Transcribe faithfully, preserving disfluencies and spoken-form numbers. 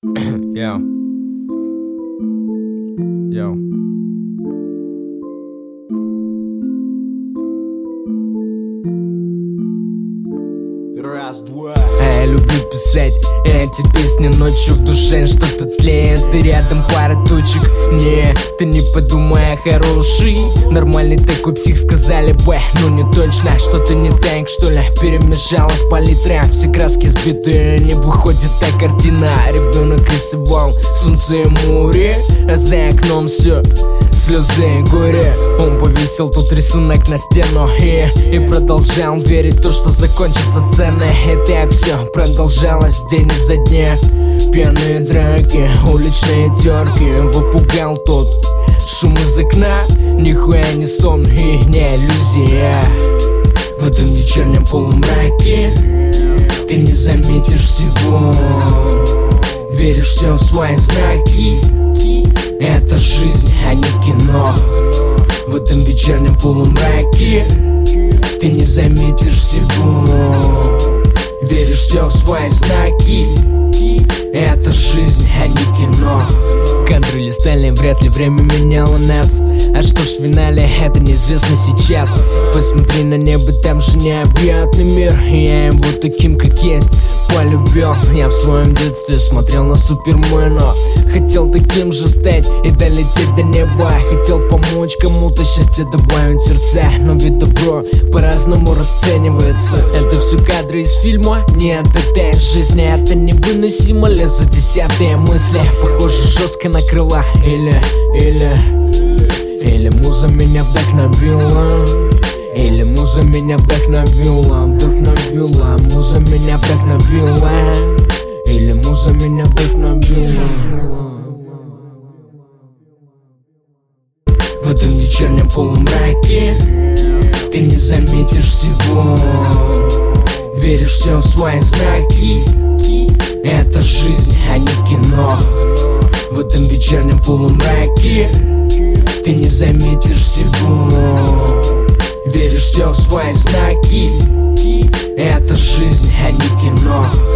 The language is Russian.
Yo. Yo. Раз-два. А я люблю писать эти песни ночью, в душе что-то тлеет, и рядом пара точек. Не, ты не подумай, я хороший, нормальный такой псих, сказали бы, ну не точно. Что-то не так, что ли, перемешалось в палитрах, все краски сбиты, не выходит та картина. Ребенок рисовал солнце и море, а за окном все слезы и горе. Он повесил тут рисунок на стену и, и продолжал верить в то, что закончится сцена. И так все продолжалось день изо дня. Пьяные драки, уличные терки. Его пугал тот шум из окна. Нихуя не сон и не иллюзия. В этом вечернем полумраке ты не заметишь всего. Веришь все в свои знаки. Это жизнь, а не кино. В этом вечернем полумраке ты не заметишь всего. Веришь все в свои знаки. Это жизнь, а не кино. Кадры листали, вряд ли время меняло нас. А что ж в финале, это неизвестно сейчас. Посмотри на небо, там же необъятный мир. Я его таким, как есть, полюбил. Я в своем детстве смотрел на Супермена. Хотел таким же стать и долететь до неба. Хотел помочь кому-то, счастье добавить в сердца. Но ведь добро по-разному расценивается. Это все кадры из фильма. Нет, это из жизни. Это невыносимо, лез за десятые мысли. Похоже, жестко накрыла. Или, или Или муза меня вдохновила. Или муза меня вдохновила. Вдохновила, муза меня вдохновила. Или муза меня вдохновила. В этом вечернем полумраке ты не заметишь всего. Веришь все в свои знаки. Это жизнь, а не кино. В этом вечернем полумраке ты не заметишь всего. Веришь все в свои знаки. Это жизнь, а не кино.